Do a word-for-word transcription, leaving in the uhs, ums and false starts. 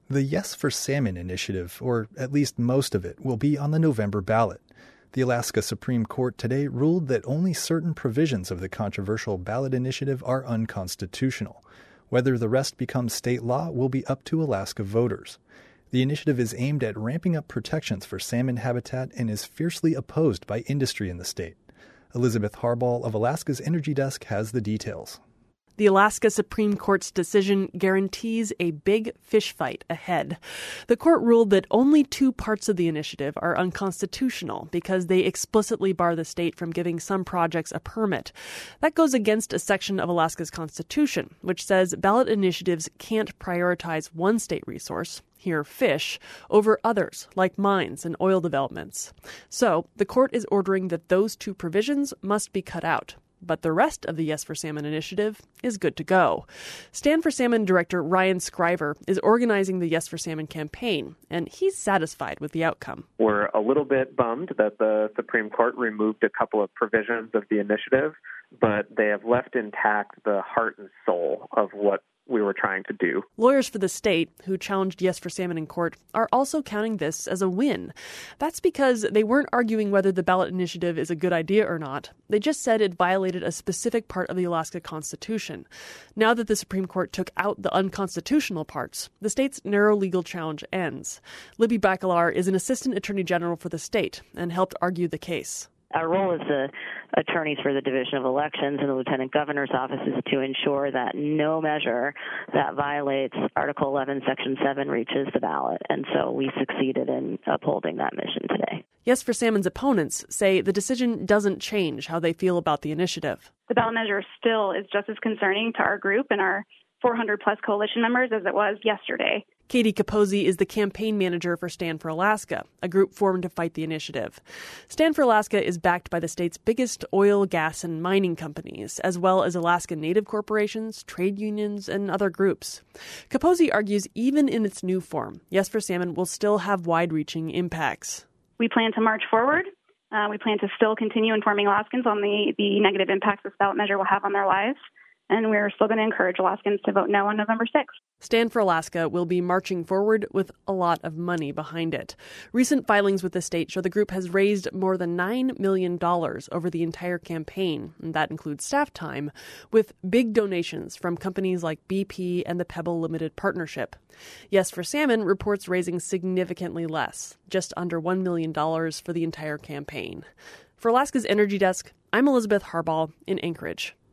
The Yes for Salmon initiative, or at least most of it, will be on the November ballot. The Alaska Supreme Court today ruled that only certain provisions of the controversial ballot initiative are unconstitutional. Whether the rest becomes state law will be up to Alaska voters. The initiative is aimed at ramping up protections for salmon habitat and is fiercely opposed by industry in the state. Elizabeth Harbaugh of Alaska's Energy Desk has the details. The Alaska Supreme Court's decision guarantees a big fish fight ahead. The court ruled that only two parts of the initiative are unconstitutional because they explicitly bar the state from giving some projects a permit. That goes against a section of Alaska's constitution, which says ballot initiatives can't prioritize one state resource, here fish, over others, like mines and oil developments. So the court is ordering that those two provisions must be cut out. But the rest of the Yes for Salmon initiative is good to go. Stand for Salmon Director Ryan Scriver is organizing the Yes for Salmon campaign, and he's satisfied with the outcome. We're a little bit bummed that the Supreme Court removed a couple of provisions of the initiative, but they have left intact the heart and soul of what we were trying to do. Lawyers for the state, who challenged Yes for Salmon in court, are also counting this as a win. That's because they weren't arguing whether the ballot initiative is a good idea or not. They just said it violated a specific part of the Alaska Constitution. Now that the Supreme Court took out the unconstitutional parts, the state's narrow legal challenge ends. Libby Bacalar is an assistant attorney general for the state and helped argue the case. Our role as the attorneys for the Division of Elections and the Lieutenant Governor's Office is to ensure that no measure that violates Article eleven, Section seven reaches the ballot. And so we succeeded in upholding that mission today. Yes for Salmon's opponents say the decision doesn't change how they feel about the initiative. The ballot measure still is just as concerning to our group and our four hundred plus coalition members as it was yesterday. Katie Capozzi is the campaign manager for Stand for Alaska, a group formed to fight the initiative. Stand for Alaska is backed by the state's biggest oil, gas, and mining companies, as well as Alaska Native corporations, trade unions, and other groups. Capozzi argues even in its new form, Yes for Salmon will still have wide-reaching impacts. We plan to march forward. Uh, we plan to still continue informing Alaskans on the, the negative impacts this ballot measure will have on their lives. And we're still going to encourage Alaskans to vote no on November sixth. Stand for Alaska will be marching forward with a lot of money behind it. Recent filings with the state show the group has raised more than nine million dollars over the entire campaign, and that includes staff time, with big donations from companies like B P and the Pebble Limited Partnership. Yes for Salmon reports raising significantly less, just under one million dollars for the entire campaign. For Alaska's Energy Desk, I'm Elizabeth Harbaugh in Anchorage.